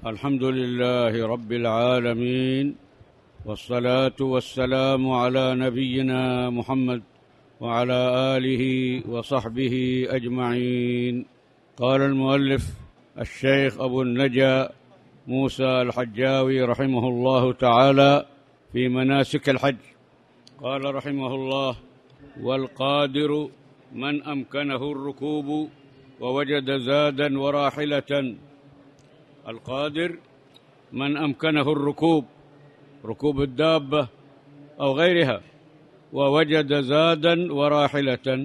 الحمد لله رب العالمين، والصلاة والسلام على نبينا محمد وعلى آله وصحبه أجمعين. قال المؤلف الشيخ أبو النجا موسى الحجاوي رحمه الله تعالى في مناسك الحج، قال رحمه الله: والقادر من أمكنه الركوب ووجد زادا وراحلة. القادر من أمكنه الركوب، ركوب الدابة أو غيرها، ووجد زادا وراحلة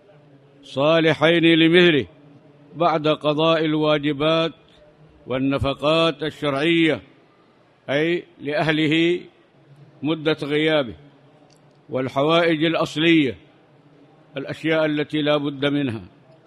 صالحين لمثله بعد قضاء الواجبات والنفقات الشرعية، أي لأهله مدة غيابه، والحوائج الأصلية، الأشياء التي لا بد منها.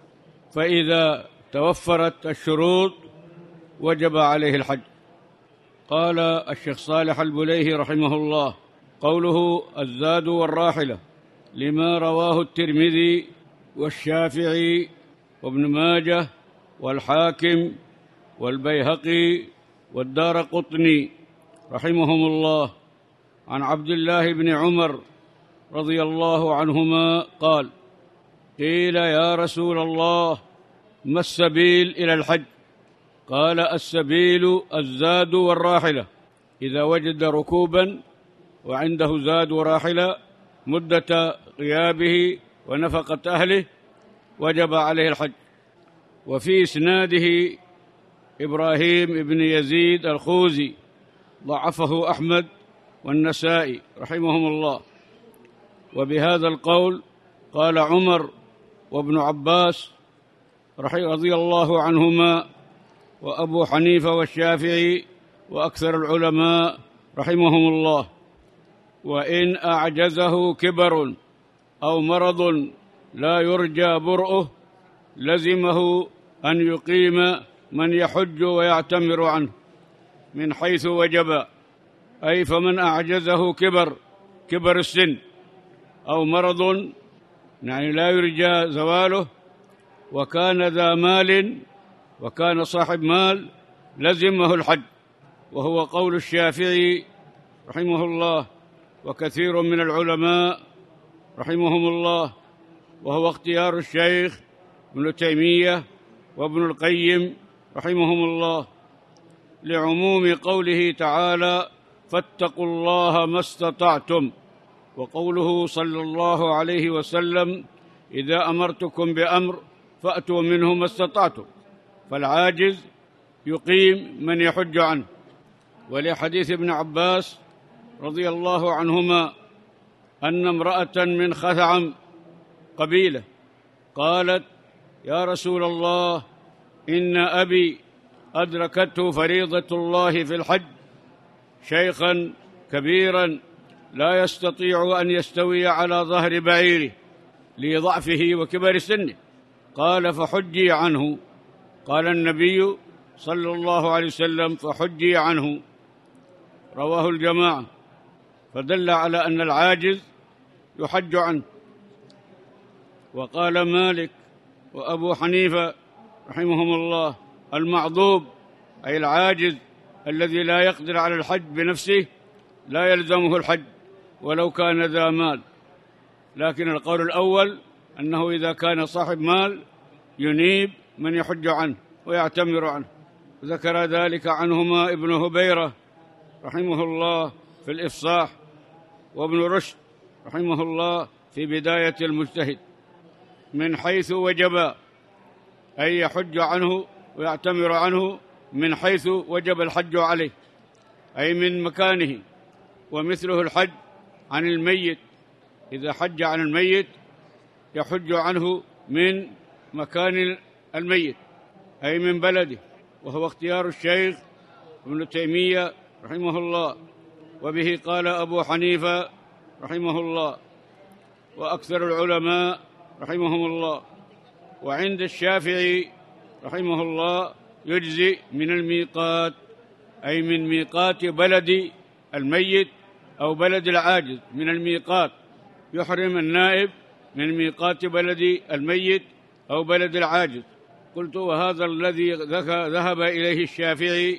فإذا توفرت الشروط وجب عليه الحج. قال الشيخ صالح البليهي رحمه الله: قوله الزاد والراحلة لما رواه الترمذي والشافعي وابن ماجه والحاكم والبيهقي والدارقطني رحمهم الله عن عبد الله بن عمر رضي الله عنهما قال: قيل يا رسول الله ما السبيل إلى الحج؟ قال: السبيل الزاد والراحلة، إذا وجد ركوبا وعنده زاد وراحلة مدة غيابه ونفقة أهله وجب عليه الحج. وفي إسناده إبراهيم بن يزيد الخوزي، ضعفه أحمد والنسائي رحمهم الله. وبهذا القول قال عمر وابن عباس رضي الله عنهما وأبو حنيفة والشافعي وأكثر العلماء رحمهم الله. وإن أعجزه كبر أو مرض لا يرجى برؤه لزمه أن يقيم من يحج ويعتمر عنه من حيث وجب، أي فمن أعجزه كبر السن أو مرض يعني لا يرجى زواله، وكان ذا مال وكان صاحب مال، لزمه الحج، وهو قول الشافعي رحمه الله وكثير من العلماء رحمهم الله، وهو اختيار الشيخ ابن تيمية وابن القيم رحمهم الله، لعموم قوله تعالى: فاتقوا الله ما استطعتم، وقوله صلى الله عليه وسلم: إذا أمرتكم بأمر فأتوا منه ما استطعتم. فالعاجز يقيم من يحج عنه. ولحديث ابن عباس رضي الله عنهما أن امرأة من خثعم قبيلة قالت: يا رسول الله، إن أبي أدركته فريضة الله في الحج، شيخا كبيرا لا يستطيع أن يستوي على ظهر بعيره لضعفه وكبر سنه، قال: فحجي عنه. قال النبي صلى الله عليه وسلم: فحجي عنه. رواه الجماعة، فدل على أن العاجز يحج عنه. وقال مالك وأبو حنيفة رحمهم الله: المعضوب أي العاجز الذي لا يقدر على الحج بنفسه لا يلزمه الحج ولو كان ذا مال. لكن القول الأول أنه إذا كان صاحب مال ينيب من يحج عنه ويعتمر عنه. ذكر ذلك عنهما ابن هبيرة رحمه الله في الإفصاح، وابن رشد رحمه الله في بداية المجتهد، من حيث وجب، أي يحج عنه ويعتمر عنه من حيث وجب الحج عليه، أي من مكانه. ومثله الحج عن الميت، إذا حج عن الميت يحج عنه من مكان الميت أي من بلده، وهو اختيار الشيخ ابن تيمية رحمه الله. وبه قال أبو حنيفة رحمه الله وأكثر العلماء رحمهم الله. وعند الشافعي رحمه الله يجزي من الميقات، أي من ميقات بلد الميت أو بلد العاجز. من الميقات يحرم النائب من ميقات بلد الميت أو بلد العاجز. قلت: وهذا الذي ذهب إليه الشافعي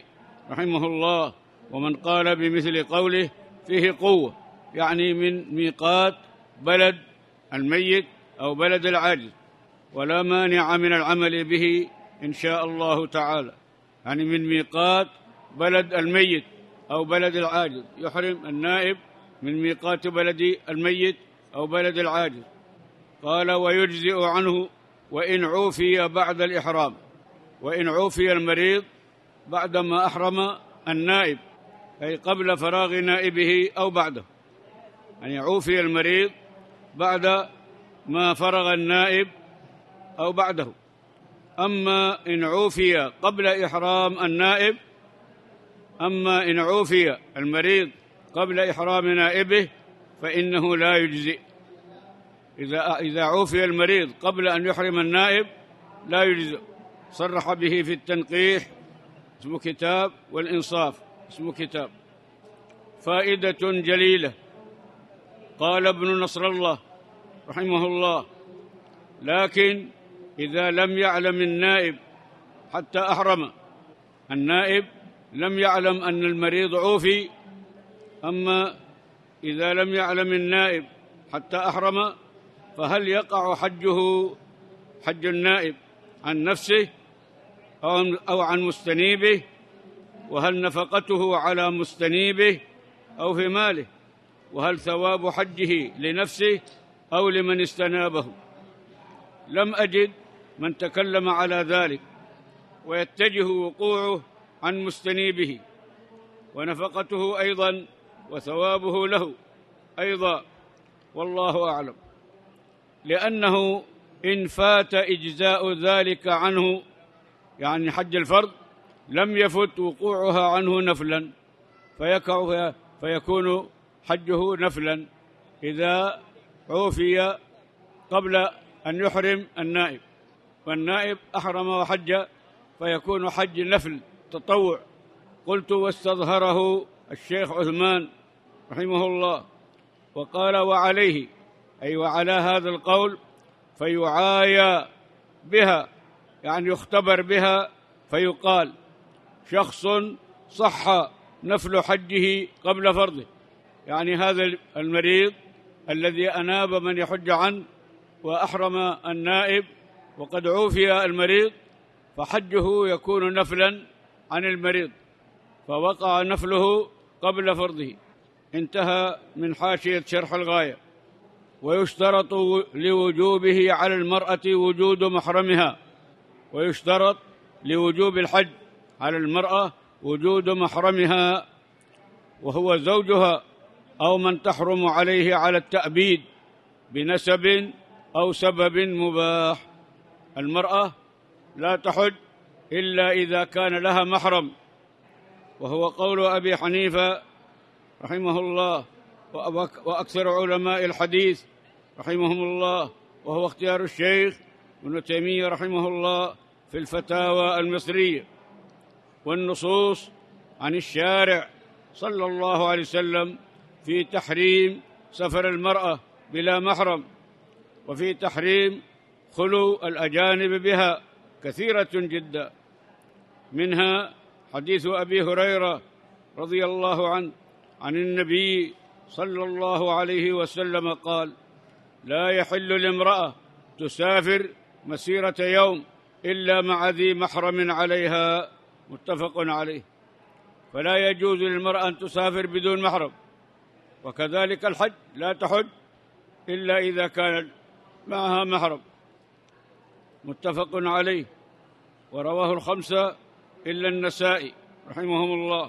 رحمه الله. ومن قال بمثل قوله فيه قوة، يعني من ميقات بلد الميت أو بلد العاجز، ولا مانع من العمل به إن شاء الله تعالى. يعني من ميقات بلد الميت أو بلد العاجز يحرم النائب من ميقات بلد الميت أو بلد العاجز. قال: ويجزئ عنه وإن عوفي بعد الإحرام. وإن عوفي المريض بعدما أحرم النائب، أي قبل فراغ نائبه أو بعده، يعني عوفي المريض بعد ما فرغ النائب أو بعده. أما إن عوفي قبل إحرام النائب، أما إن عوفي المريض قبل إحرام نائبه فإنه لا يجزئ. إذا عوفي المريض قبل أن يحرم النائب لا يجزئ. صرح به في التنقيح، اسمه كتاب، والإنصاف اسمه كتاب. فائدة جليلة. قال ابن نصر الله رحمه الله: لكن إذا لم يعلم النائب حتى أحرم، النائب لم يعلم أن المريض عوفي، أما إذا لم يعلم النائب حتى أحرم فهل يقع حج النائب عن نفسه أو عن مستنيبه؟ وهل نفقته على مستنيبه أو في ماله؟ وهل ثواب حجه لنفسه أو لمن استنابه؟ لم أجد من تكلم على ذلك، ويتجه وقوعه عن مستنيبه، ونفقته أيضا وثوابه له أيضا، والله أعلم. لأنه إن فات إجزاء ذلك عنه، يعني حج الفرض، لم يفت وقوعها عنه نفلا، فيكون حجه نفلا إذا عوفي قبل أن يحرم النائب، والنائب أحرم وحج، فيكون حج نفل تطوع. قلت: واستظهره الشيخ عثمان رحمه الله، وقال: وعليه، أي وعلى هذا القول، فيعايا بها، يعني يختبر بها، فيقال: شخص صح نفل حجه قبل فرضه، يعني هذا المريض الذي أناب من يحج عنه وأحرم النائب وقد عوفي المريض، فحجه يكون نفلا عن المريض، فوقع نفله قبل فرضه. انتهى من حاشية شرح الغاية. ويشترط لوجوبه على المرأة وجود محرمها. ويشترط لوجوب الحج على المرأة وجود محرمها، وهو زوجها أو من تحرم عليه على التأبيد بنسب أو سبب مباح. المرأة لا تحج إلا إذا كان لها محرم، وهو قول أبي حنيفة رحمه الله وأكثر علماء الحديث رحمهم الله، وهو اختيار الشيخ ابن تيمية رحمه الله في الفتاوى المصرية. والنصوص عن الشارع صلى الله عليه وسلم في تحريم سفر المرأة بلا محرم، وفي تحريم خلو الأجانب بها كثيرة جدا. منها حديث أبي هريرة رضي الله عنه عن النبي صلى الله عليه وسلم قال: لا يحل لامرأة تسافر مسيرة يوم إلا مع ذي محرم عليها، متفق عليه. فلا يجوز للمرأة أن تسافر بدون محرم، وكذلك الحج لا تحج إلا إذا كان معها محرم، متفق عليه. ورواه الخمسة إلا النسائي رحمهم الله.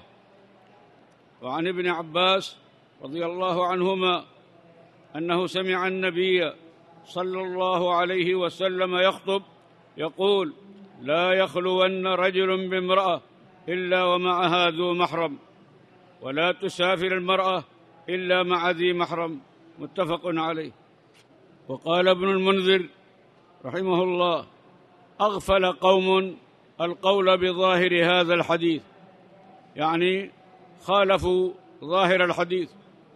وعن ابن عباس رضي الله عنهما أنه سمع النبي صلى الله عليه وسلم يخطب يقول: لا يخلون رجل بامرأة إلا ومعها ذو محرم، ولا تسافر المرأة إلا مع ذي محرم، متفق عليه. وقال ابن المنذر رحمه الله: أغفل قوم القول بظاهر هذا الحديث، يعني خالفوا ظاهر الحديث،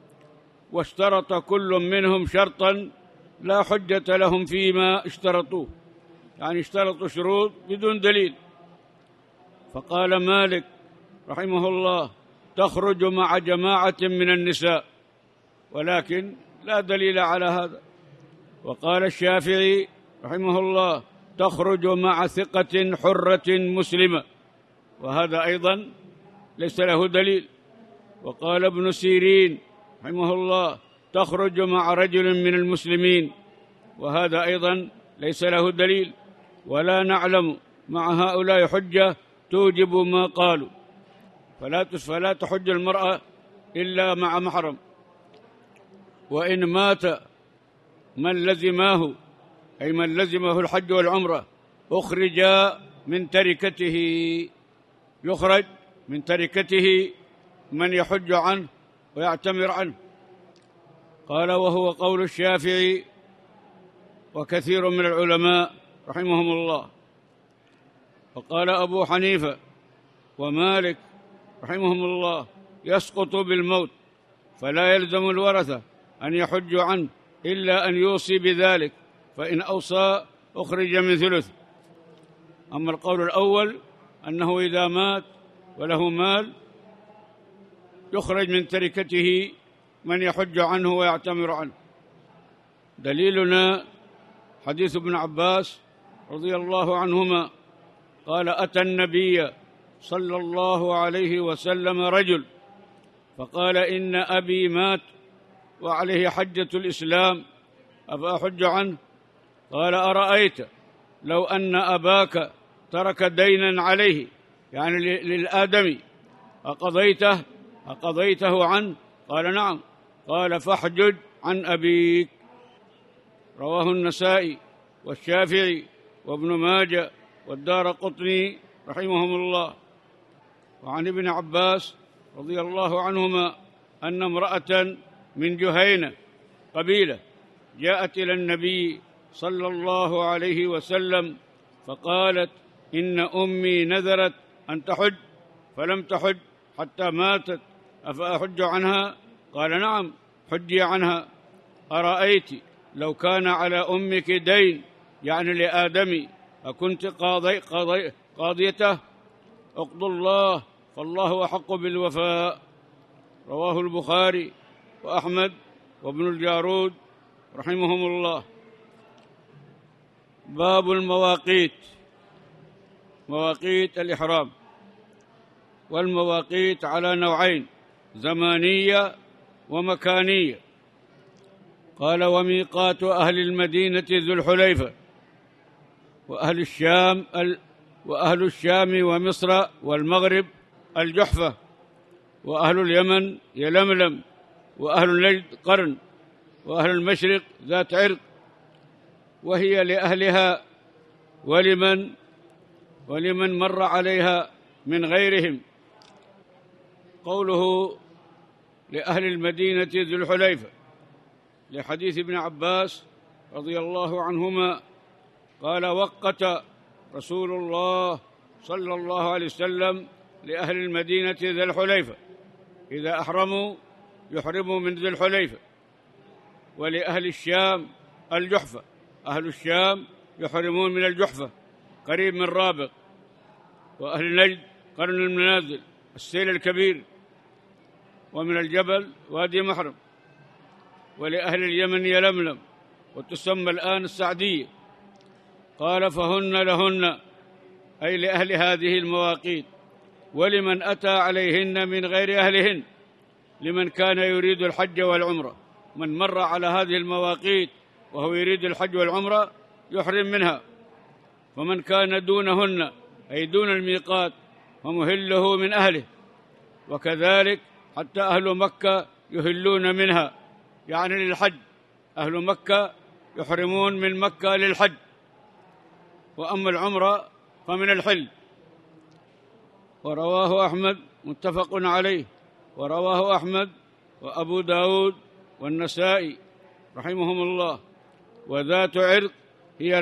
واشترط كل منهم شرطا لا حجة لهم فيما اشترطوه، يعني اشترطوا شروط بدون دليل. فقال مالك رحمه الله تخرج مع جماعة من النساء، ولكن لا دليل على هذا. وقال الشافعي رحمه الله تخرج مع ثقة حرة مسلمة، وهذا أيضا ليس له دليل. وقال ابن سيرين رحمه الله تخرج مع رجل من المسلمين، وهذا أيضا ليس له دليل، ولا نعلم مع هؤلاء حجة توجب ما قالوا. فلا تحج المرأة إلا مع محرم. وإن مات من لزماه، أي من لزمه الحج والعمرة، أخرج من تركته، يخرج من تركته من يحج عنه ويعتمر عنه. قال وهو قول الشافعي وكثير من العلماء رحمهم الله. وقال أبو حنيفة ومالك رحمهم الله يسقط بالموت، فلا يلزم الورثة أن يحجوا عنه إلا أن يوصي بذلك، فإن أوصى أخرج من ثلث. أما القول الأول أنه إذا مات وله مال يخرج من تركته من يحج عنه ويعتمر عنه. دليلنا حديث ابن عباس رضي الله عنهما قال أتى النبي صلى الله عليه وسلم رجل فقال إن أبي مات وعليه حجة الإسلام أفأحج عنه؟ قال أرأيت لو أن أباك ترك دينا عليه، يعني للآدمي، أقضيته عنه؟ قال نعم. قال فاحجج عن أبيك. رواه النسائي والشافعي وابن ماجه والدارقطني رحمهم الله. وعن ابن عباس رضي الله عنهما أن امرأة من جهينة قبيلة جاءت إلى النبي صلى الله عليه وسلم فقالت إن أمي نذرت أن تحج فلم تحج حتى ماتت، أفأحج عنها؟ قال نعم، حجي عنها. أرأيت لو كان على أمك دين، يعني لآدمي، أكنت قاضيته؟ اقضوا الله فالله أحق بالوفاء. رواه البخاري وأحمد وابن الجارود رحمهم الله. باب المواقيت، مواقيت الإحرام. والمواقيت على نوعين: زمانية ومكانية. قال وميقات أهل المدينة ذو الحليفة، وأهل الشام ومصر والمغرب الجحفة، وأهل اليمن يلملم، وأهل النجد قرن، وأهل المشرق ذات عرق، وهي لأهلها ولمن مر عليها من غيرهم. قوله لأهل المدينة ذو الحليفة لحديث ابن عباس رضي الله عنهما قال وقت رسول الله صلى الله عليه وسلم لأهل المدينة ذي الحليفة إذا أحرموا يحرموا من ذي الحليفة، ولأهل الشام الجحفة، أهل الشام يحرمون من الجحفة قريب من رابغ، وأهل نجد قرن المنازل السيل الكبير، ومن الجبل وادي محرم، ولأهل اليمن يلملم وتسمى الآن السعدية. قال فهن لهن، أي لأهل هذه المواقيت، ولمن أتى عليهن من غير أهلهن، لمن كان يريد الحج والعمرة. من مر على هذه المواقيت وهو يريد الحج والعمرة يحرم منها. ومن كان دونهن، أي دون الميقات، فمهله من أهله. وكذلك حتى أهل مكة يهلون منها، يعني للحج. أهل مكة يحرمون من مكة للحج، وأما العمرة فمن الحل. ورواه أحمد متفق عليه، ورواه أحمد وأبو داود والنسائي رحمهم الله. وذات عرق هي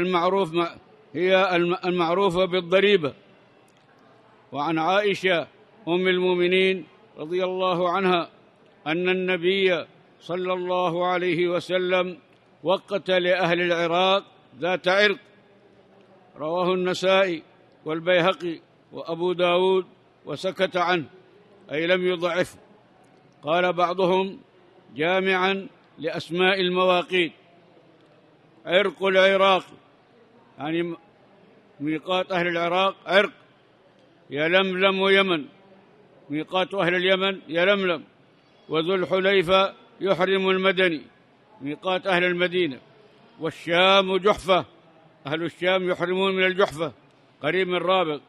المعروفة بالضريبة. وعن عائشة أم المؤمنين رضي الله عنها أن النبي صلى الله عليه وسلم وقت لأهل العراق ذات عرق. رواه النسائي والبيهقي وأبو داود وسكت عنه، أي لم يضعفه. قال بعضهم جامعا لأسماء المواقيت: عرق العراق، يعني ميقات أهل العراق عرق، يلملم ويمن، ميقات أهل اليمن يلملم، وذو الحليفة يحرم المدني، ميقات أهل المدينة، والشام جحفة، أهل الشام يحرمون من الجحفة قريب من رابغ،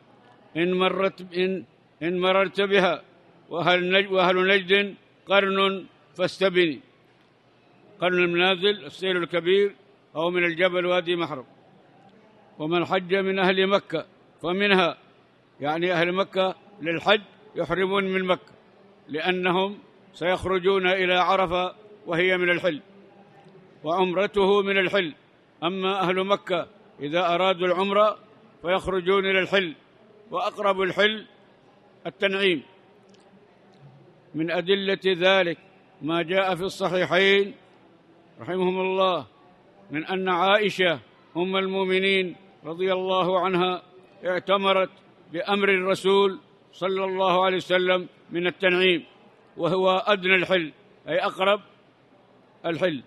إن مررت بها، وأهل نجد قرن فاستبني، قرن المنازل السيل الكبير، أو من الجبل وادي محرم. ومن حج من أهل مكة فمنها، يعني أهل مكة للحج يحرمون من مكة لأنهم سيخرجون إلى عرفة وهي من الحل، وعمرته من الحل. أما أهل مكة إذا أرادوا العمرة فيخرجون إلى الحل، وأقرب الحل التنعيم. من أدلة ذلك ما جاء في الصحيحين رحمهم الله من أن عائشة أم المؤمنين رضي الله عنها اعتمرت بأمر الرسول صلى الله عليه وسلم من التنعيم، وهو أدنى الحل أي أقرب الحل.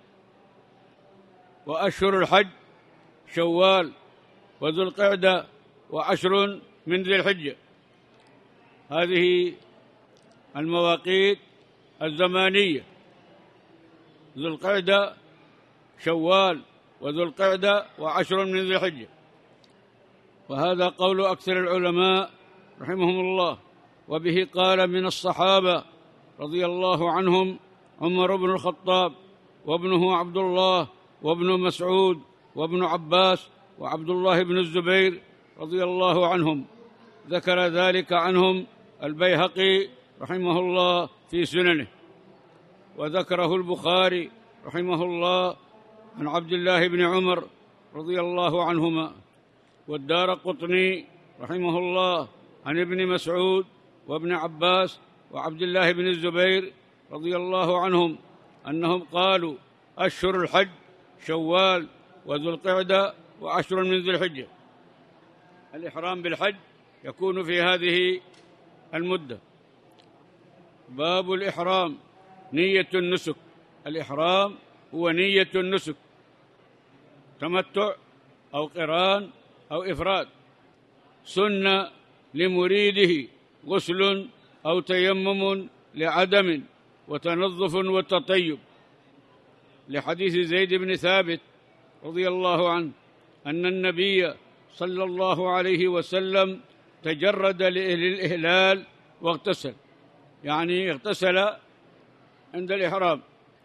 وأشهر الحج شوال وذو القعدة وعشر من ذي الحجة. هذه المواقيت الزمانية: ذو القعدة، شوال، وذو القعدة، وعشر من ذي الحجة. وهذا قول أكثر العلماء رحمهم الله. وبه قال من الصحابة رضي الله عنهم عمر بن الخطاب، وابنه عبد الله، وابن مسعود، وابن عباس، وعبد الله بن الزبير رضي الله عنهم. ذكر ذلك عنهم البيهقي رحمه الله في سننه، وذكره البخاري رحمه الله عن عبد الله بن عمر رضي الله عنهما، والدارقطني رحمه الله عن ابن مسعود وابن عباس وعبد الله بن الزبير رضي الله عنهم أنهم قالوا: أشهر الحج شوال وذو القعدة وعشر من ذي الحجة. الإحرام بالحج يكون في هذه المدة. باب الإحرام: نية النسك. الإحرام هو نية النسك، تمتع أو قران أو إفراد. سنة لمريده غسل أو تيمم لعدم، وتنظف وتطيب، لحديث زيد بن ثابت رضي الله عنه أن النبي صلى الله عليه وسلم تجرد للإهلال واغتسل، يعني اغتسل عند الإحرام.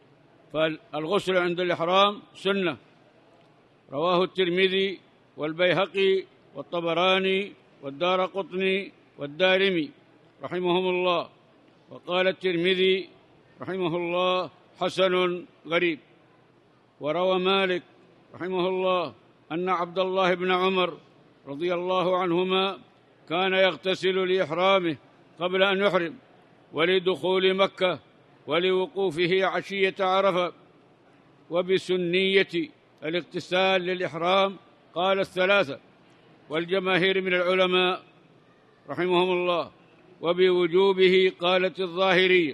فالغسل عند الإحرام سنة. رواه الترمذي والبيهقي والطبراني والدارقطني والدارمي رحمهم الله. وقال الترمذي رحمه الله: حسن غريب. وروى مالك رحمه الله أن عبد الله بن عمر رضي الله عنهما كان يغتسل لإحرامه قبل أن يحرم، ولدخول مكة، ولوقوفه عشية عرفة. وبسنية الاغتسال للإحرام قال الثلاثة والجماهير من العلماء رحمهم الله، وبوجوبه قالت الظاهرية.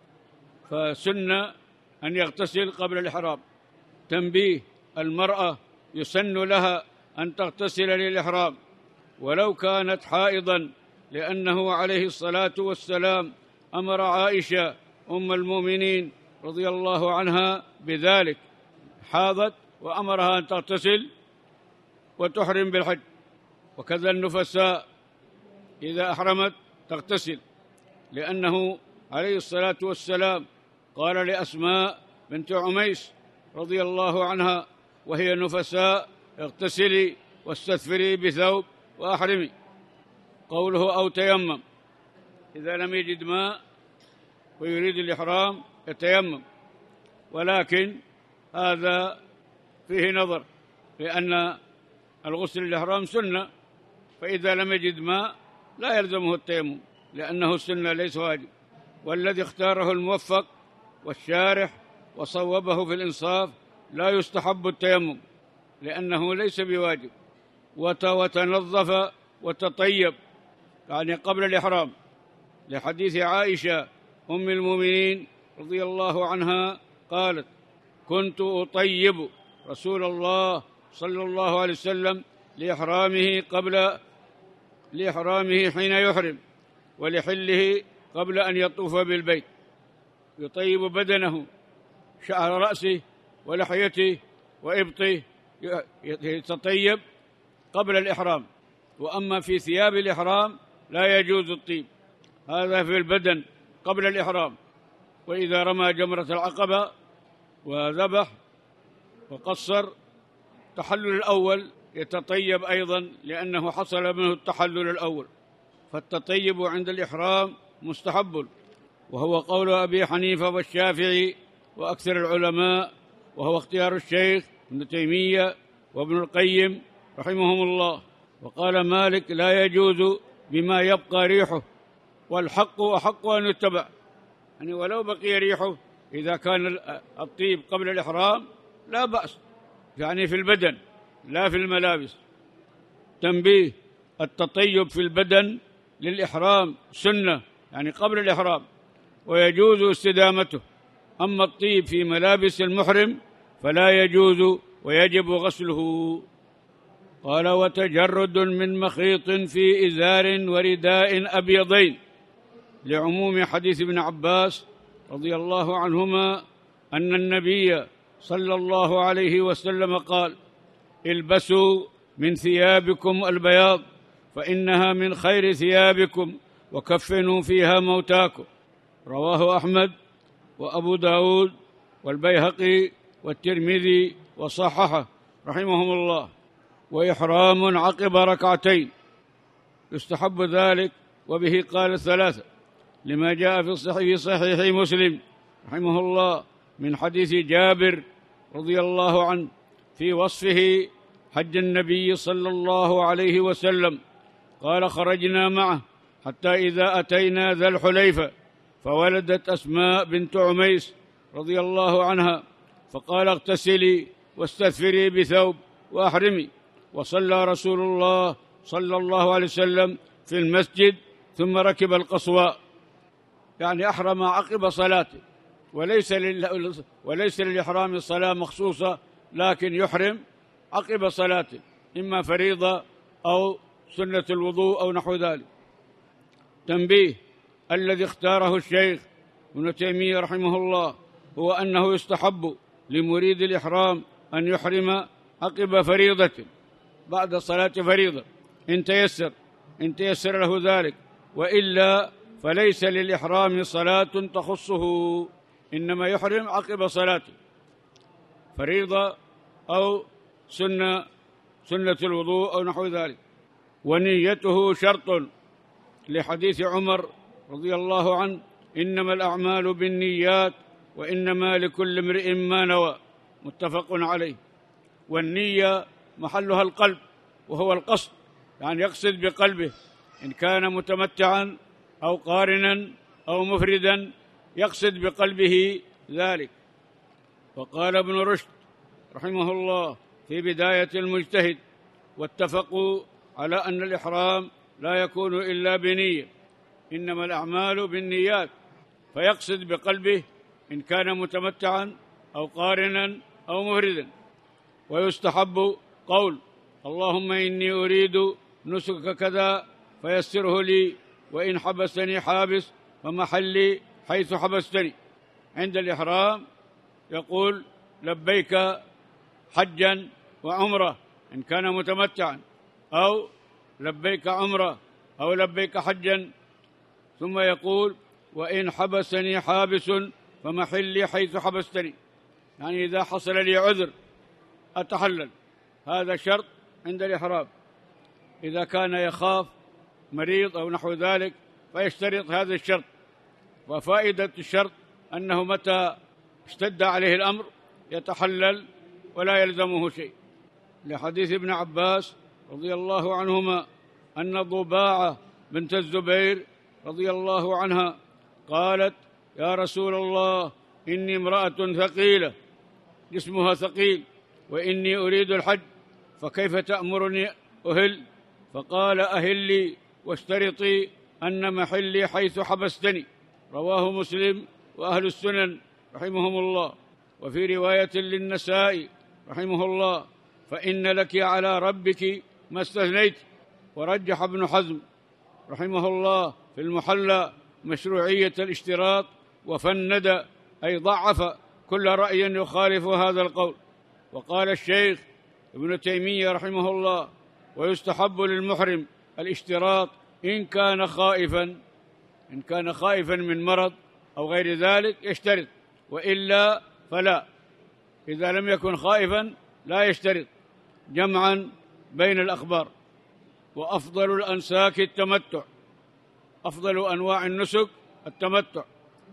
فسن أن يغتسل قبل الإحرام. تنبيه: المرأة يسن لها أن تغتسل للإحرام ولو كانت حائضا، لأنه عليه الصلاة والسلام أمر عائشة أم المؤمنين رضي الله عنها بذلك، حاضت وأمرها أن تغتسل وتحرم بالحج. وكذا النفساء إذا أحرمت تغتسل، لأنه عليه الصلاة والسلام قال لأسماء بنت عميس رضي الله عنها وهي نفساء: اغتسلي واستثفري بثوب وأحرمي. قوله أو تيمم: إذا لم يجد ماء ويريد الإحرام يتيمم، ولكن هذا فيه نظر، لأن الغسل للإحرام سنة، فإذا لم يجد ماء لا يلزمه التيمم، لأنه سنة ليس واجب. والذي اختاره الموفق والشارح وصوبه في الإنصاف: لا يستحب التيمم، لأنه ليس بواجب. وتنظف وتطيب، يعني قبل الإحرام، لحديث عائشة أم المؤمنين رضي الله عنها قالت: كنت أطيب رسول الله صلى الله عليه وسلم لإحرامه حين يحرم، ولحله قبل أن يطوف بالبيت، يطيب بدنه، شعر رأسه ولحيته وإبطه يتطيب قبل الإحرام. وأما في ثياب الإحرام لا يجوز الطيب، هذا في البدن قبل الإحرام. وإذا رمى جمرة العقبة وذبح وقصر التحلل الأول يتطيب أيضا، لأنه حصل منه التحلل الأول، فالتطيب عند الإحرام مستحب، وهو قول أبي حنيفة والشافعي وأكثر العلماء، وهو اختيار الشيخ ابن تيمية وابن القيم رحمهم الله. وقال مالك: لا يجوز بما يبقى ريحه، والحق أحق أن يتبع، يعني ولو بقي ريحه إذا كان الطيب قبل الإحرام لا بأس، يعني في البدن لا في الملابس. تنبيه: التطيب في البدن للإحرام سنة، يعني قبل الإحرام، ويجوز استدامته. أما الطيب في ملابس المحرم فلا يجوز ويجب غسله. قال: وتجرد من مخيط في إزار ورداء أبيضين، لعموم حديث ابن عباس رضي الله عنهما أن النبي صلى الله عليه وسلم قال: البسوا من ثيابكم البياض فإنها من خير ثيابكم، وكفنوا فيها موتاكم. رواه أحمد وأبو داود والبيهقي والترمذي وصححه رحمهم الله. وإحرام عقب ركعتين يستحب ذلك، وبه قال الثلاثة، لما جاء في صحيح مسلم رحمه الله من حديث جابر رضي الله عنه في وصفه حج النبي صلى الله عليه وسلم. قال: خرجنا معه حتى إذا أتينا ذا الحليفة فولدت أسماء بنت عميس رضي الله عنها، فقال: اغتسلي واستثفري بثوب وأحرمي. وصلى رسول الله صلى الله عليه وسلم في المسجد ثم ركب القصواء، يعني أحرم عقب صلاته، وليس للإحرام صلاة مخصوصة، لكن يحرم عقب صلاته، إما فريضة أو سنة الوضوء أو نحو ذلك. تنبيه: الذي اختاره الشيخ ابن تيمية رحمه الله هو أنه يستحب لمريد الإحرام أن يحرم عقب فريضة، بعد صلاة فريضة، إن تيسر له ذلك، وإلا فليس للإحرام صلاة تخصه، إنما يحرم عقب صلاته، فريضة أو سنة الوضوء أو نحو ذلك. ونيته شرط، لحديث عمر رضي الله عنه: إنما الأعمال بالنيات وإنما لكل امرئ ما نوى، متفق عليه. والنية محلها القلب، وهو القصد، يعني يقصد بقلبه، إن كان متمتعا أو قارنا أو مفردا يقصد بقلبه ذلك. وقال ابن رشد رحمه الله في بداية المجتهد: واتفقوا على أن الإحرام لا يكون إلا بنية، إنما الأعمال بالنيات، فيقصد بقلبه إن كان متمتعا أو قارنا أو مفردا. ويستحب قول: اللهم إني أريد نسك كذا فيسره لي، وإن حبسني حابس فمحلي حيث حبستني. عند الإحرام يقول: لبيك حجا وعمرة إن كان متمتعا، أو لبيك عمرة أو لبيك حجا، ثم يقول: وإن حبسني حابس فمحلي حيث حبستني، يعني إذا حصل لي عذر أتحلل. هذا شرط عند الإحرام، إذا كان يخاف مريض أو نحو ذلك فيشترط هذا الشرط. وفائدة الشرط أنه متى اشتد عليه الأمر يتحلل ولا يلزمه شيء، لحديث ابن عباس رضي الله عنهما أن ضباعة بنت الزبير رضي الله عنها قالت: يا رسول الله، إني امرأة ثقيلة، جسمها ثقيل، وإني أريد الحج، فكيف تأمرني أهل؟ فقال: أهلي واشترطي أن محلي حيث حبستني. رواه مسلم وأهل السنن رحمهم الله. وفي رواية للنسائي رحمه الله: فإن لك على ربك ما استثنيت. ورجح ابن حزم رحمه الله في المحلى مشروعية الاشتراط، وفند أي ضعف كل رأي يخالف هذا القول. وقال الشيخ ابن تيمية رحمه الله: ويستحب للمحرم الاشتراط إن كان خائفا من مرض أو غير ذلك يشترط، وإلا فلا. إذا لم يكن خائفا لا يشترط، جمعا بين الأخبار. وأفضل الأنساك التمتع، أفضل أنواع النسك التمتع،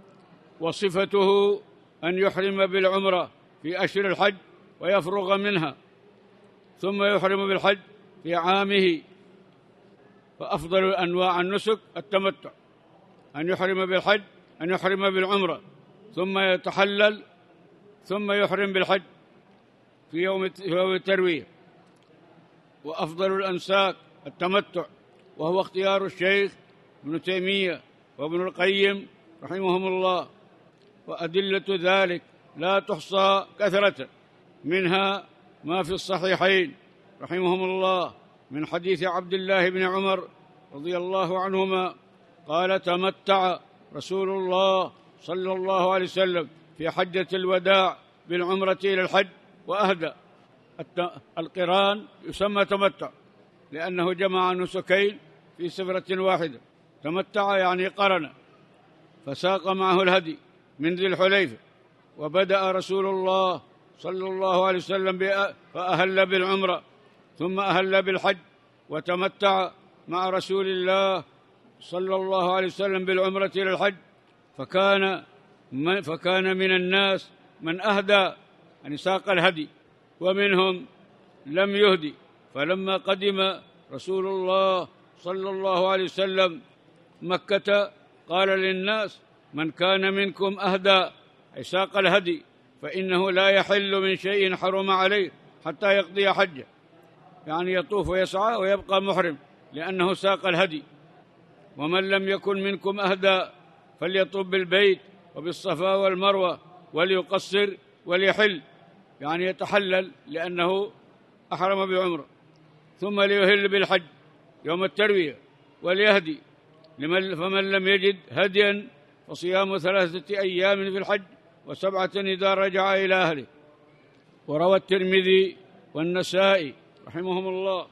وصفته أن يحرم بالعمرة في أشهر الحج ويفرغ منها، ثم يحرم بالحج في عامه. فأفضل أنواع النسك التمتع، أن يحرم بالحج، أن يحرم بالعمرة ثم يتحلل ثم يحرم بالحج في يوم التروية. وأفضل الأنساك التمتع، وهو اختيار الشيخ ابن تيمية وابن القيم رحمهم الله. وأدلة ذلك لا تحصى كثرة، منها ما في الصحيحين رحمهم الله من حديث عبد الله بن عمر رضي الله عنهما قال: تمتع رسول الله صلى الله عليه وسلم في حجة الوداع بالعمرة إلى الحج وأهدى. القران يسمى تمتع لأنه جمع نسكين في سفرة واحدة. تمتع يعني قرن، فساق معه الهدي من ذي الحليفة. وبدأ رسول الله صلى الله عليه وسلم فأهل بالعمرة ثم أهل بالحج، وتمتع مع رسول الله صلى الله عليه وسلم بالعمرة إلى الحج. فكان من الناس من أهدى، يعني ساق الهدي، ومنهم لم يهدي. فلما قدم رسول الله صلى الله عليه وسلم مكة قال للناس: من كان منكم أهدى، أي ساق الهدي، فإنه لا يحل من شيء حرم عليه حتى يقضي حجه، يعني يطوف ويسعى ويبقى محرم لأنه ساق الهدي. ومن لم يكن منكم أهدى فليطوف بالبيت وبالصفا والمروة وليقصر وليحل، يعني يتحلل لأنه أحرم بعمرة، ثم ليهل بالحج يوم التروية وليهدي. فمن لم يجد هديا فصيام 3 أيام في الحج و7 إذا رجع إلى أهله. وروى الترمذي والنسائي رحمهم الله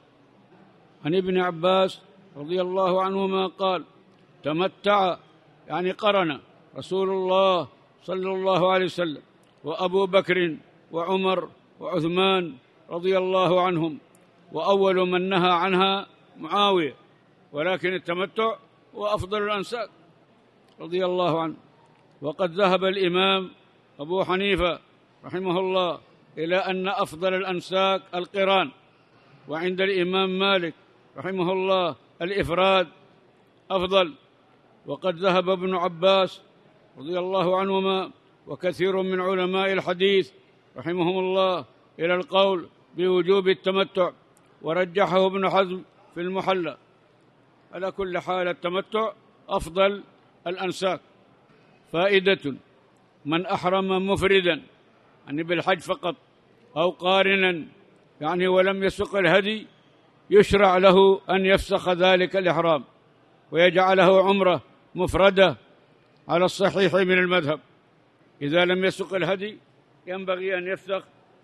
عن ابن عباس رضي الله عنهما قال: تمتع يعني قرن رسول الله صلى الله عليه وسلم وأبو بكر وعمر وعثمان رضي الله عنهم، وأول من نهى عنها معاوية، ولكن التمتع هو أفضل الأنساك رضي الله عنه. وقد ذهب الإمام أبو حنيفة رحمه الله إلى أن أفضل الأنساك القران، وعند الإمام مالك رحمه الله الإفراد أفضل. وقد ذهب ابن عباس رضي الله عنهما وكثير من علماء الحديث رحمهم الله إلى القول بوجوب التمتع، ورجحه ابن حزم في المحلى. على كل حال التمتع أفضل الأنساك. فائدة: من أحرم مفردا يعني بالحج فقط أو قارنا يعني ولم يسق الهدي، يشرع له أن يفسخ ذلك الإحرام ويجعله عمرة مفردة على الصحيح من المذهب. إذا لم يسق الهدي ينبغي أن يفسخ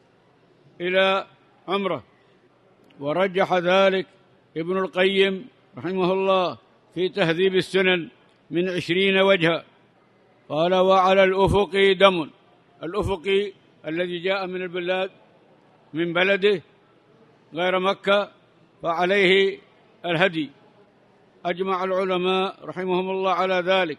إلى عمرة. ورجح ذلك ابن القيم رحمه الله في تهذيب السنن من 20 وجها. قال: وعلى الأفق دم، الأفق الذي جاء من البلاد من بلده غير مكة فعليه الهدي. أجمع العلماء رحمهم الله على ذلك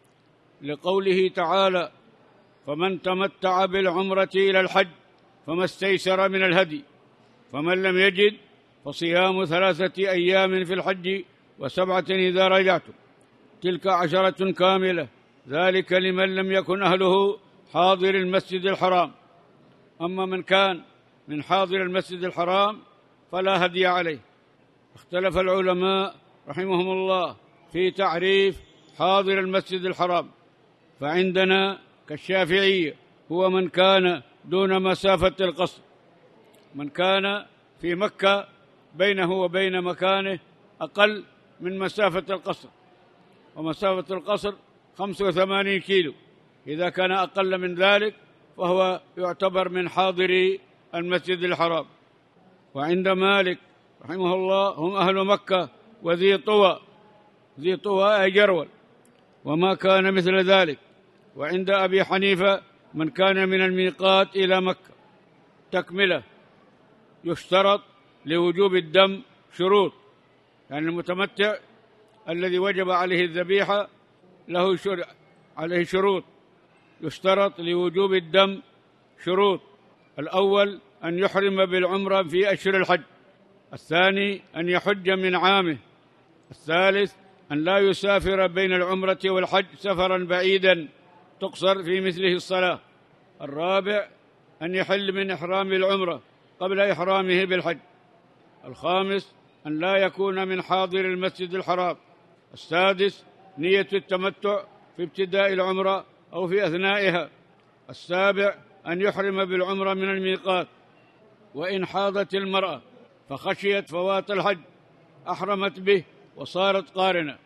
لقوله تعالى: فمن تمتع بالعمرة إلى الحج فما استيسر من الهدي، فمن لم يجد فصيام 3 أيام في الحج و7 إذا رجعتم، تلك 10 كاملة، ذلك لمن لم يكن أهله حاضر المسجد الحرام. أما من كان من حاضر المسجد الحرام فلا هدي عليه. اختلف العلماء رحمهم الله في تعريف حاضر المسجد الحرام، فعندنا كالشافعية هو من كان دون مسافة القصر، من كان في مكة بينه وبين مكانه أقل من مسافة القصر، ومسافة القصر 85 كيلو، إذا كان أقل من ذلك فهو يعتبر من حاضري المسجد الحرام. وعند مالك رحمه الله هم أهل مكة وذي طوى، ذي طوى أي جرول وما كان مثل ذلك. وعند أبي حنيفة من كان من الميقات إلى مكة. تكملة: يشترط لوجوب الدم شروط، يعني المتمتع الذي وجب عليه الذبيحة له عليه شروط، يشترط لوجوب الدم شروط: الأول أن يحرم بالعمرة في أشهر الحج، الثاني أن يحج من عامه، الثالث أن لا يسافر بين العمرة والحج سفرا بعيدا تقصر في مثله الصلاة، الرابع أن يحل من إحرام العمرة قبل إحرامه بالحج، الخامس أن لا يكون من حاضر المسجد الحرام، السادس نية التمتع في ابتداء العمرة أو في أثنائها، السابع أن يحرم بالعمرة من الميقات. وإن حاضت المرأة فخشيت فوات الحج أحرمت به وصارت قارنة،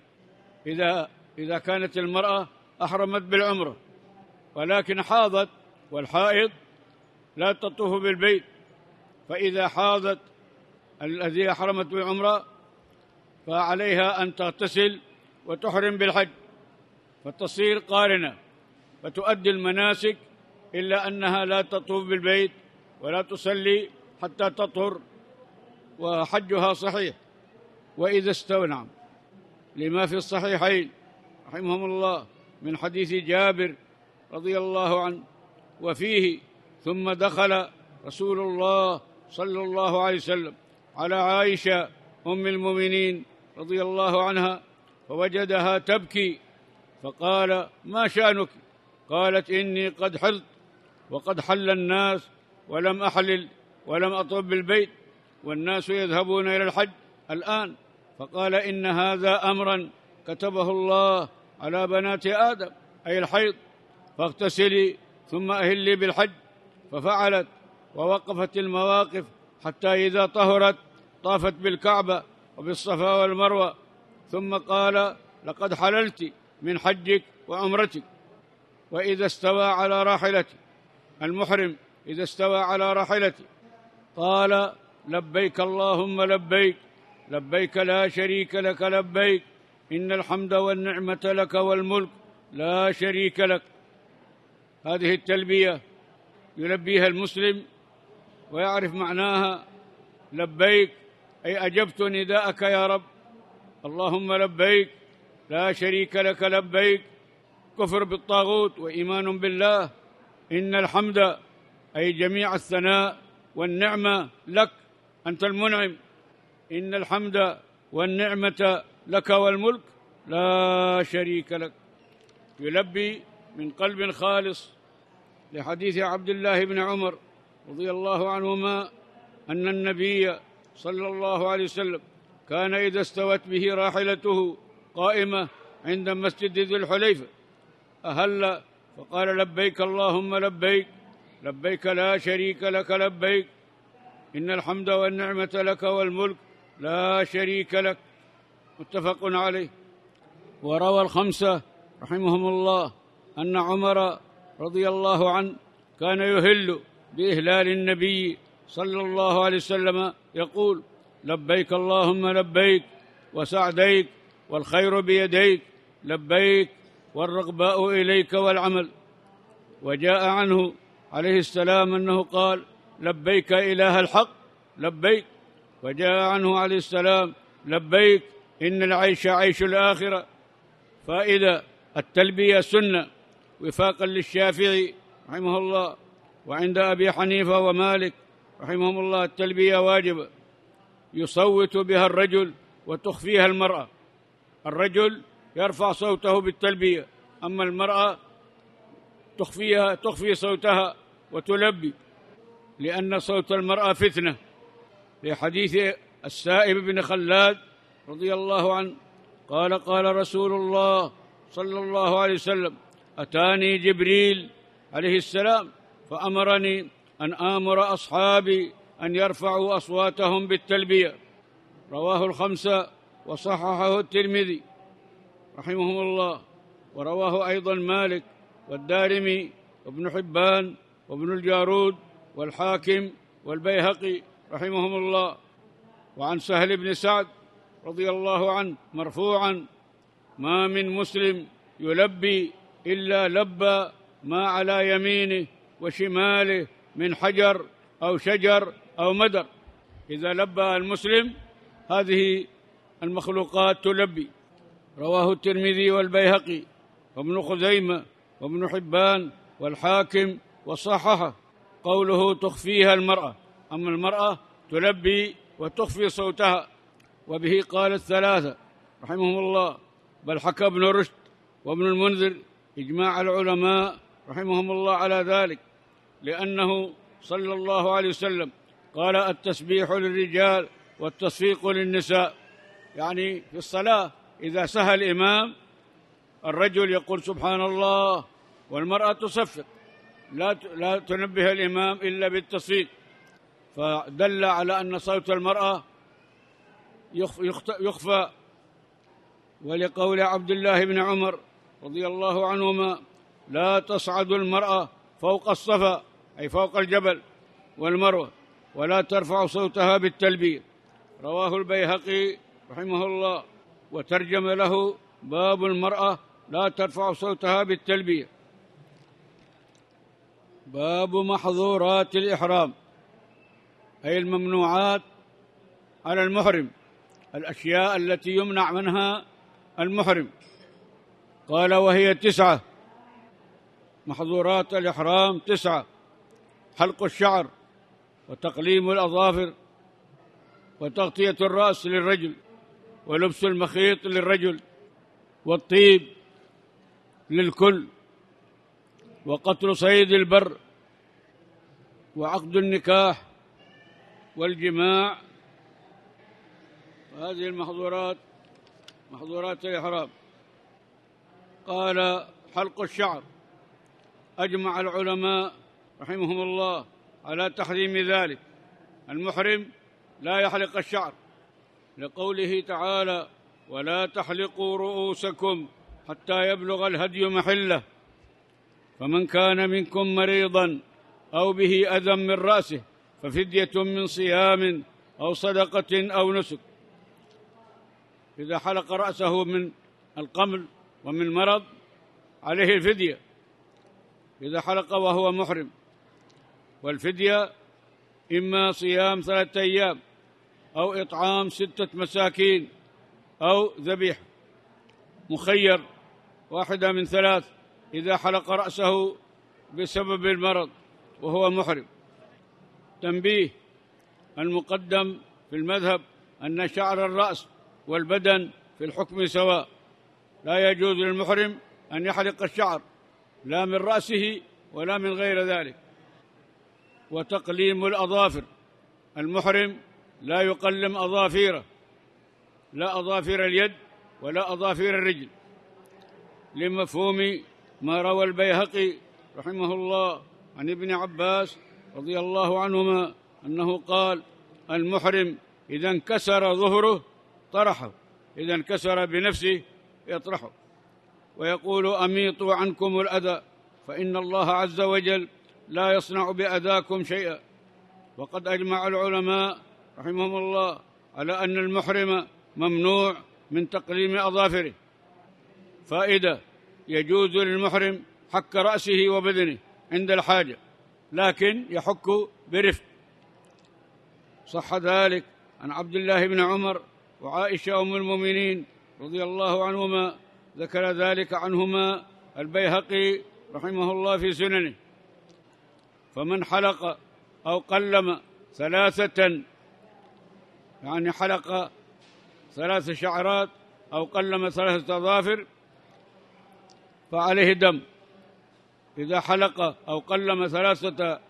إذا كانت المرأة أحرمت بالعمرة ولكن حاضت، والحائض لا تطوف بالبيت، فإذا حاضت الذي أحرمت بالعمرة فعليها أن تغتسل وتحرم بالحج فتصير قارنة فتؤدي المناسك، إلا أنها لا تطوف بالبيت ولا تصلي حتى تطهر وحجها صحيح. وإذا استوى لما في الصحيحين رحمهم الله من حديث جابر رضي الله عنه وفيه: ثم دخل رسول الله صلى الله عليه وسلم على عائشة أم المؤمنين رضي الله عنها فوجدها تبكي، فقال: ما شأنك؟ قالت: إني قد حلت وقد حل الناس ولم أحلل ولم أطب بالبيت والناس يذهبون إلى الحج الآن. فقال: إن هذا أمرا كتبه الله على بنات آدم، أي الحيض، فاغتسلي ثم أهلي بالحج. ففعلت ووقفت المواقف حتى إذا طهرت طافت بالكعبة وبالصفا والمروة، ثم قال: لقد حللت من حجك وعمرتك. وإذا استوى على راحلته، المحرم إذا استوى على راحلته قال: لبيك اللهم لبيك، لبيك لا شريك لك لبيك، إن الحمد والنعمة لك والملك لا شريك لك. هذه التلبية يلبيها المسلم ويعرف معناها: لبيك أي أجبت نداءك يا رب، اللهم لبيك لا شريك لك لبيك، كفر بالطاغوت وإيمان بالله، إن الحمد أي جميع الثناء والنعمة لك، أنت المنعم، إن الحمد والنعمة لك والملك لا شريك لك. يلبي من قلب خالص، لحديث عبد الله بن عمر رضي الله عنهما أن النبي صلى الله عليه وسلم كان إذا استوت به راحلته قائمة عند مسجد ذي الحليفة أهل فقال: لبيك اللهم لبيك، لبيك لا شريك لك لبيك، إن الحمد والنعمة لك والملك لا شريك لك. متفق عليه. وروى الخمسة رحمهم الله أن عمر رضي الله عنه كان يهل بإهلال النبي صلى الله عليه وسلم يقول: لبيك اللهم لبيك وسعديك والخير بيديك، لبيك والرغباء إليك والعمل. وجاء عنه عليه السلام أنه قال: لبيك إله الحق لبيك. وجاء عنه عليه السلام: لبيك إن العيش عيش الآخرة. فإذا التلبية سنة وفاقا للشافعي رحمه الله، وعند أبي حنيفة ومالك رحمهم الله التلبية واجبة يصوت بها الرجل وتخفيها المرأة. الرجل يرفع صوته بالتلبية، أما المرأة تخفي صوتها وتلبي، لأن صوت المرأة فتنة، لحديث السائب بن خلاد رضي الله عنه قال قال رسول الله صلى الله عليه وسلم: أتاني جبريل عليه السلام فأمرني أن آمر أصحابي أن يرفعوا أصواتهم بالتلبية. رواه الخمسة وصححه الترمذي رحمهم الله، ورواه أيضا مالك والدارمي وابن حبان وابن الجارود والحاكم والبيهقي رحمهم الله. وعن سهل بن سعد رضي الله عنه مرفوعا: ما من مسلم يلبي إلا لبى ما على يمينه وشماله من حجر أو شجر أو مدر. إذا لبى المسلم هذه المخلوقات تلبي. رواه الترمذي والبيهقي وابن خزيمة وابن حبان والحاكم وصححه. قوله تخفيها المرأة، أما المرأة تلبي وتخفي صوتها، وبه قال الثلاثة رحمهم الله، بل حكى ابن رشد وابن المنذر إجماع العلماء رحمهم الله على ذلك، لأنه صلى الله عليه وسلم قال: التسبيح للرجال والتصفيق للنساء. يعني في الصلاة إذا سهى الإمام الرجل يقول سبحان الله، والمرأة تصفق، لا تنبه الإمام إلا بالتصفيق، فدل على أن صوت المرأة يخفى. ولقول عبد الله بن عمر رضي الله عنهما: لا تصعد المرأة فوق الصفا، أي فوق الجبل والمروة، ولا ترفع صوتها بالتلبية. رواه البيهقي رحمه الله، وترجم له: باب المرأة لا ترفع صوتها بالتلبية. باب محظورات الإحرام، أي الممنوعات على المحرم، الأشياء التي يمنع منها المحرم. قال: وهي 9. محظورات الإحرام 9: حلق الشعر، وتقليم الأظافر، وتغطية الرأس للرجل، ولبس المخيط للرجل، والطيب للكل، وقتل صيد البر، وعقد النكاح، والجماع. هذه المحظورات محظورات الإحرام. قال: حلق الشعر، أجمع العلماء رحمهم الله على تحريم ذلك. المحرم لا يحلق الشعر، لقوله تعالى: ولا تحلقوا رؤوسكم حتى يبلغ الهدي محله، فمن كان منكم مريضا أو به أذى من رأسه ففدية من صيام أو صدقة أو نسك. إذا حلق رأسه من القمل ومن مرض عليه الفدية إذا حلق وهو محرم، والفدية إما صيام 3 أيام أو إطعام 6 مساكين أو ذبيحة، مخير واحدة من 3 إذا حلق رأسه بسبب المرض وهو محرم. تنبيه: المقدم في المذهب أن شعر الرأس والبدن في الحكم سواء، لا يجوز للمحرم أن يحلق الشعر لا من رأسه ولا من غير ذلك. وتقليم الأظافر، المحرم لا يقلم أظافيره، لا أظافر اليد ولا أظافر الرجل، لمفهوم ما روى البيهقي رحمه الله عن ابن عباس رضي الله عنهما أنه قال: المحرم إذا انكسر ظهره طرحه، إذا انكسر بنفسه يطرحه. ويقول: أميطوا عنكم الأذى فإن الله عز وجل لا يصنع بأذاكم شيئا. وقد أجمع العلماء رحمهم الله على أن المحرم ممنوع من تقليم أظافره. فائدة: يجوز للمحرم حك رأسه وبدنه عند الحاجة، لكن يحك برفق. صح ذلك عن عبد الله بن عمر وعائشة أم المؤمنين رضي الله عنهما، ذكر ذلك عنهما البيهقي رحمه الله في سننه. فمن حلق أو قلم 3، يعني حلق 3 شعرات أو قلم 3 أظافر فعليه دم. إذا حلق أو قلم 3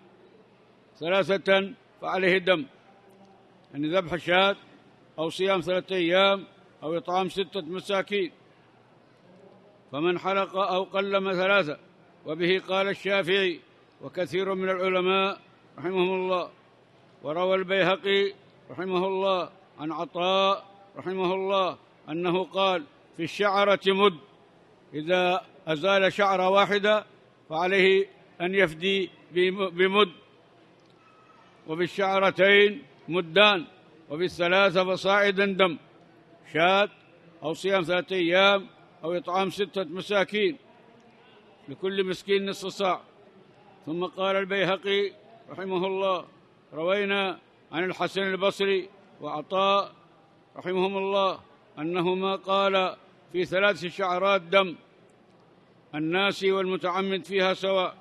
فعليه دم، يعني ذبح شاة أو صيام 3 أيام أو إطعام 6 مساكين، فمن حلق أو قلم 3. وبه قال الشافعي وكثير من العلماء رحمهم الله. وروى البيهقي رحمه الله عن عطاء رحمه الله أنه قال: في الشعرة مد، إذا أزال شعرة واحدة فعليه أن يفدي بمد، وبالشعرتين مدان، وبالثلاثة فصاعدا دم، شاة أو صيام 3 أيام أو إطعام 6 مساكين، لكل مسكين نصف صاع. ثم قال البيهقي رحمه الله: روينا عن الحسن البصري وعطاء رحمهم الله أنهما قال: في 3 شعرات دم، الناسي والمتعمد فيها سواء.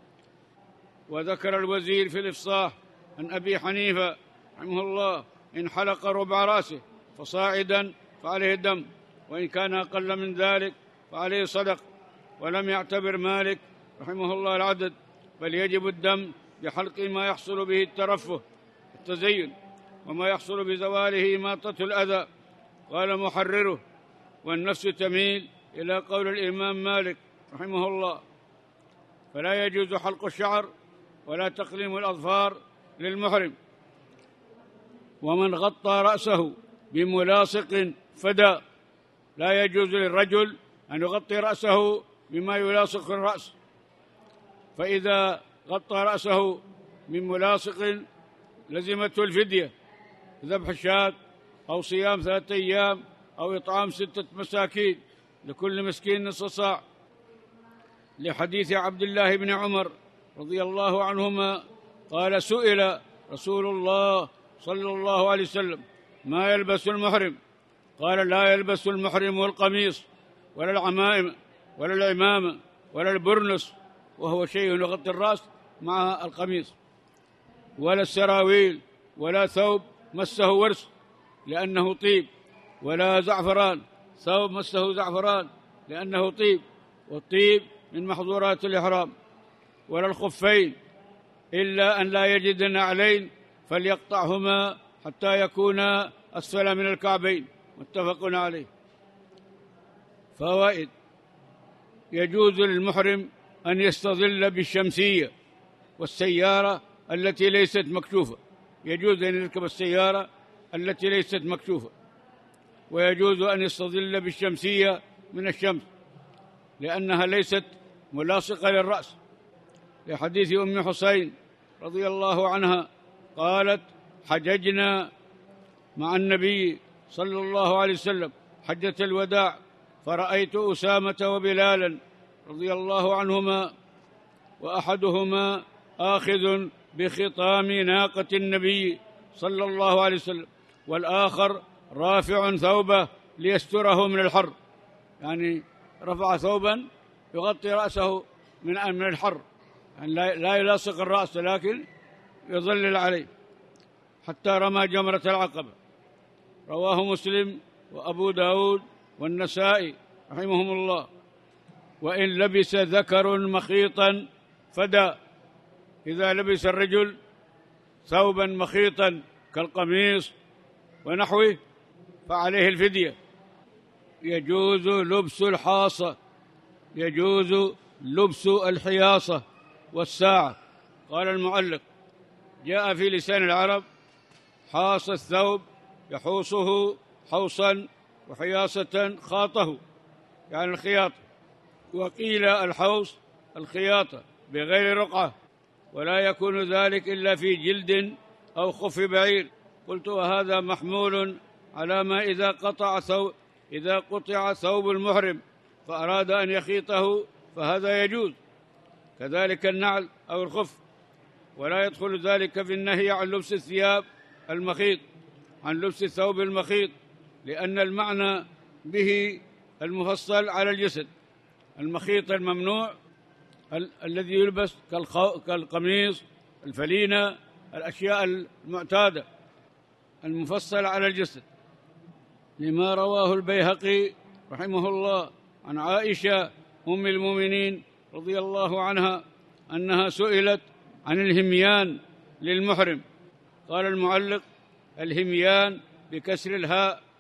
وذكر الوزير في الإفصاح عن أبي حنيفة رحمه الله: إن حلق ربع رأسه فصاعدا فعليه دم، وإن كان أقل من ذلك فعليه صدق. ولم يعتبر مالك رحمه الله العدد، بل يجب الدم بحلق ما يحصل به الترفه التزين، وما يحصل بزواله إماطة الأذى. قال محرره: والنفس تميل إلى قول الإمام مالك رحمه الله، فلا يجوز حلق الشعر ولا تقليم الأظفار للمحرم. ومن غطى رأسه بملاصق فدى، لا يجوز للرجل أن يغطي رأسه بما يلاصق الرأس، فإذا غطى رأسه بملاصق لزمته الفدية، ذبح الشاة أو صيام 3 أيام أو إطعام 6 مساكين، لكل مسكين نصف صاع، لحديث عبد الله بن عمر رضي الله عنهما قال: سئل رسول الله صلى الله عليه وسلم: ما يلبس المحرم؟ قال: لا يلبس المحرم القميص ولا العمائم ولا العمامة ولا البرنس، وهو شيء يغطي الرأس مع القميص، ولا السراويل، ولا ثوب مسه ورس لأنه طيب، ولا زعفران، ثوب مسه زعفران لأنه طيب، والطيب من محظورات الإحرام، ولا الخفين، إلا أن لا يجد نعلين فليقطعهما حتى يكونا أسفل من الكعبين، متفق عليه. فوائد: يجوز للمحرم أن يستظل بالشمسية والسيارة التي ليست مكشوفة، يجوز أن يركب السيارة التي ليست مكشوفة، ويجوز أن يستظل بالشمسية من الشمس لأنها ليست ملاصقة للرأس، لحديث أم حسين رضي الله عنها قالت: حججنا مع النبي صلى الله عليه وسلم حجة الوداع، فرأيت أسامة وبلالا رضي الله عنهما، وأحدهما آخذ بخطام ناقة النبي صلى الله عليه وسلم، والآخر رافع ثوبه ليستره من الحر، يعني رفع ثوبا يغطي رأسه من الحر، يعني لا يلاصق الرأس لكن يظلل عليه، حتى رمى جمرة العقبة. رواه مسلم وأبو داود والنسائي رحمهم الله. وإن لبس ذكر مخيطا فدى، إذا لبس الرجل ثوبا مخيطا كالقميص ونحوه فعليه الفدية. يجوز لبس الحاصة، يجوز لبس الحياصة والساعة. قال المؤلف: جاء في لسان العرب: حاص الثوب يحوصه حوصا، وحياصة خاطه، يعني الخياطة. وقيل الحوص الخياطة بغير رقعة، ولا يكون ذلك إلا في جلد أو خف بعير. قلت: وهذا محمول على ما إذا قطع ثوب المحرم فأراد أن يخيطه فهذا يجوز، كذلك النعل أو الخف. ولا يدخل ذلك في النهي عن لبس الثياب المخيط، عن لبس الثوب المخيط، لأن المعنى به المفصل على الجسد. المخيط الممنوع الذي يلبس كالقميص، الفلينة، الأشياء المعتادة المفصل على الجسد، لما رواه البيهقي رحمه الله عن عائشة أم المؤمنين رضي الله عنها أنها سئلت عن الهميان للمحرم. قال المعلق: الهميان بكسر الهاء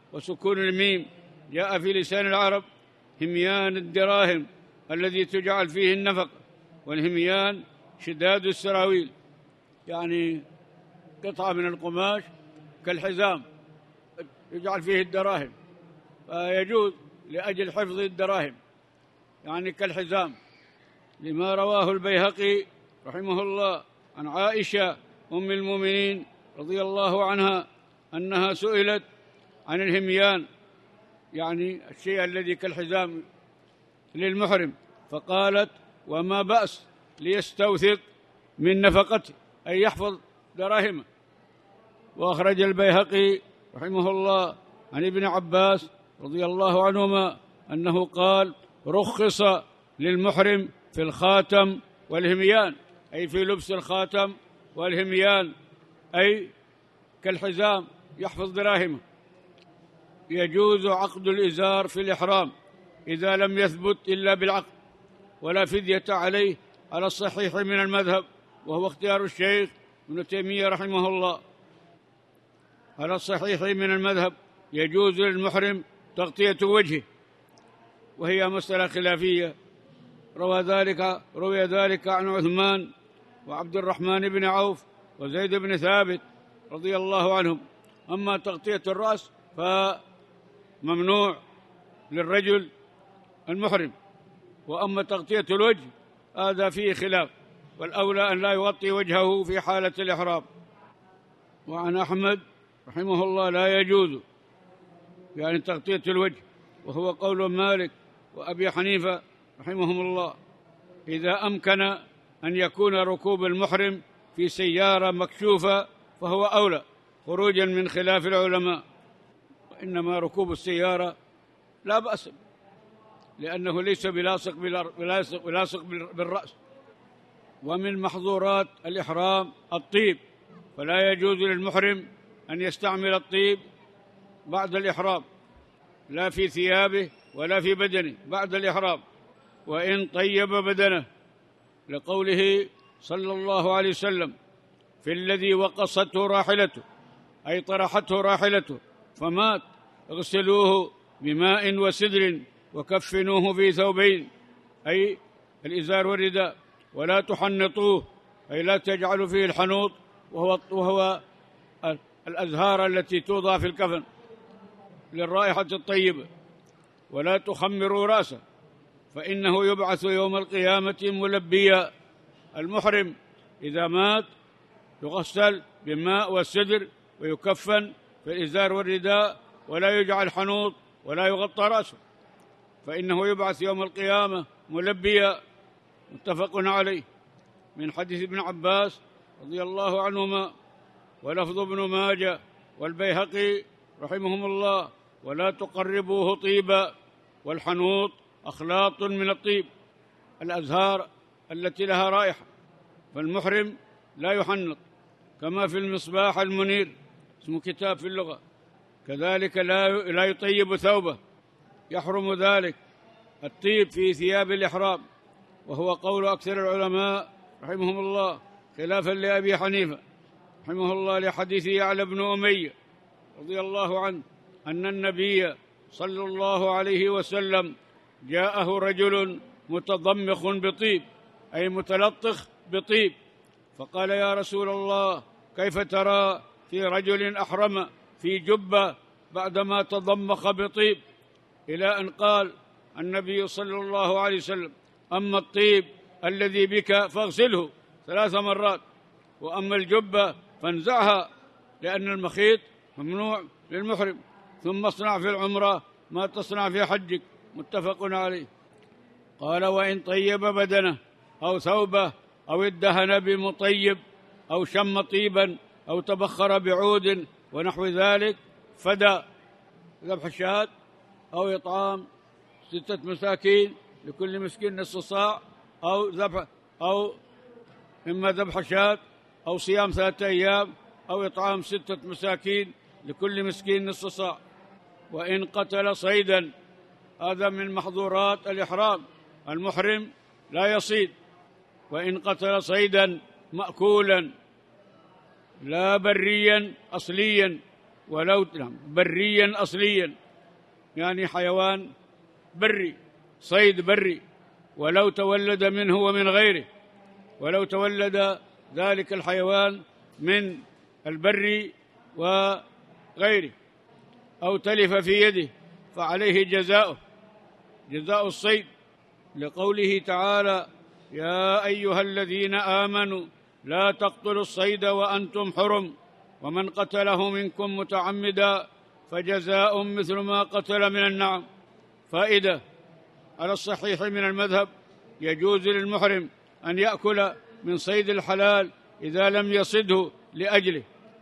وسكون الميم جاء في لسان العرب هميان الدراهم الذي تجعل فيه النفق، والهميان شداد السراويل، يعني قطعة من القماش كالحزام يجعل فيه الدراهم، فيجوز لأجل حفظ الدراهم، يعني كالحزام، لما رواه البيهقي رحمه الله عن عائشة أم المؤمنين رضي الله عنها أنها سئلت عن الهميان، يعني الشيء الذي كالحزام للمحرم، فقالت: وما بأس ليستوثق من نفقته، أي يحفظ دراهمه. وأخرج البيهقي رحمه الله عن ابن عباس رضي الله عنهما أنه قال: رخص للمحرم في الخاتم والهميان، أي في لبس الخاتم والهميان، أي كالحزام يحفظ دراهمه. يجوز عقد الإزار في الإحرام إذا لم يثبت إلا بالعقد، ولا فدية عليه على الصحيح من المذهب، وهو اختيار الشيخ ابن تيمية رحمه الله. على الصحيح من المذهب يجوز للمحرم تغطية وجهه، وهي مسألة خلافية، روي ذلك عن عثمان وعبد الرحمن بن عوف وزيد بن ثابت رضي الله عنهم. أما تغطية الرأس فممنوع للرجل المحرم، وأما تغطية الوجه هذا فيه خلاف، والأولى أن لا يغطي وجهه في حالة الإحرام. وعن أحمد رحمه الله لا يجوز يعني تغطية الوجه، وهو قول مالك وأبي حنيفة رحمهم الله، إذا أمكن أن يكون ركوب المحرم في سيارة مكشوفة فهو أولى، خروجا من خلاف العلماء. وإنما ركوب السيارة لا بأس، لأنه ليس بلاصق بالرأس. ومن محظورات الإحرام الطيب، فلا يجوز للمحرم أن يستعمل الطيب بعد الإحرام، لا في ثيابه ولا في بدنه بعد الإحرام، وإن طيب بدنه، لقوله صلى الله عليه وسلم: في الذي وقصته راحلته، أي طرحته راحلته فمات، اغسلوه بماء وسدر وكفنوه في ثوبين، أي الإزار والرداء، ولا تحنطوه، أي لا تجعلوا فيه الحنوط، وهو الأزهار التي توضع في الكفن للرائحة الطيبة، ولا تخمروا رأسه، فإنه يبعث يوم القيامة ملبيا. المحرم إذا مات يغسل بالماء والسدر ويكفن في الإزار والرداء، ولا يجعل حنوط ولا يغطى رأسه، فإنه يبعث يوم القيامة ملبيا. متفق عليه، من حديث ابن عباس رضي الله عنهما، ولفظ ابن ماجه والبيهقي رحمهم الله: ولا تقربوه طيبا، والحنوط أخلاط من الطيب، الأزهار التي لها رائحة، فالمحرم لا يحنط، كما في المصباح المنير، اسمه كتاب في اللغة، كذلك لا يطيب ثوبه، يحرم ذلك الطيب في ثياب الإحرام، وهو قول أكثر العلماء رحمهم الله، خلافا لأبي حنيفة رحمه الله، لحديث يعلى بن أمية رضي الله عنه أن النبي صلى الله عليه وسلم جاءه رجل متضمخ بطيب، أي متلطخ بطيب، فقال: يا رسول الله، كيف ترى في رجل أحرم في جبة بعدما تضمخ بطيب؟ إلى أن قال النبي صلى الله عليه وسلم: أما الطيب الذي بك فاغسله 3 مرات، وأما الجبة فانزعها، لأن المخيط ممنوع للمحرم، ثم اصنع في العمرة ما تصنع في حجك. متفق عليه. قال: وإن طيب بدنه أو ثوبه أو ادهن بمطيب أو شم طيبا أو تبخر بعود ونحو ذلك، فدى ذبح الشاة أو إطعام 6 مساكين لكل مسكين نصف صاع، أو إما ذبح شاة أو صيام 3 أيام أو إطعام 6 مساكين لكل مسكين نصف صاع. وإن قتل صيدا، هذا من محظورات الإحرام، المحرم لا يصيد. وإن قتل صيدا مأكولا لا بريا أصليا، ولو بريا أصليا، يعني حيوان بري، صيد بري، ولو تولد منه ومن غيره، ولو تولد ذلك الحيوان من البر وغيره أو تلف في يده فعليه جزاء الصيد، لقوله تعالى: يا أيها الذين آمنوا لا تقتلوا الصيد وأنتم حرم، ومن قتله منكم متعمدا فجزاء مثل ما قتل من النعم. فائدة: على الصحيح من المذهب يجوز للمحرم أن يأكل من صيد الحلال إذا لم يصده لأجله.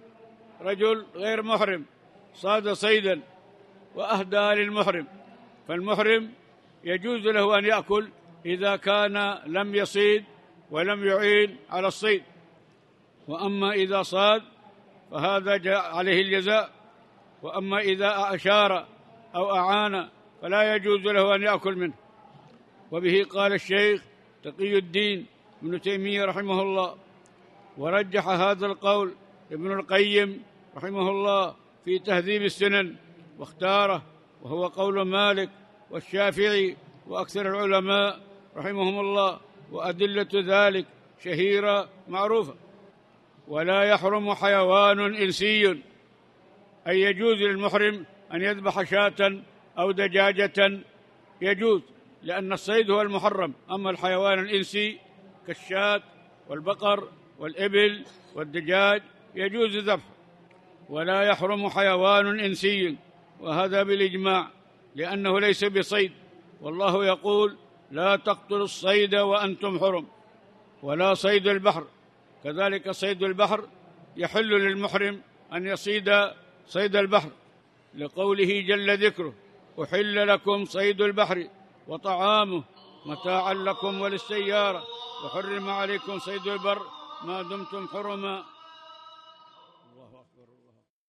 رجل غير محرم صاد صيدا وأهدى للمحرم، فالمحرم يجوز له أن يأكل إذا كان لم يصيد ولم يعين على الصيد، وأما إذا صاد فهذا جاء عليه الجزاء، وأما إذا أشار أو أعان فلا يجوز له أن يأكل منه. وبه قال الشيخ تقي الدين ابن تيمية رحمه الله، ورجح هذا القول ابن القيم رحمه الله في تهذيب السنن واختاره، وهو قول مالك والشافعي وأكثر العلماء رحمهم الله، وأدلة ذلك شهيرة معروفة. ولا يحرم حيوان إنسي، أي يجوز للمحرم أن يذبح شاة أو دجاجة، يجوز، لأن الصيد هو المحرم. أما الحيوان الإنسي كالشاة والبقر والإبل والدجاج يجوز ذبحه. ولا يحرم حيوان إنسي، وهذا بالإجماع، لأنه ليس بصيد، والله يقول: لا تقتلوا الصيد وأنتم حرم. ولا صيد البحر، كذلك صيد البحر يحل للمحرم أن يصيد صيد البحر، لقوله جل ذكره: أحل لكم صيد البحر وطعامه متاعا لكم وللسيارة، وحرم عليكم صيد البر ما دمتم حرما. الله أكبر.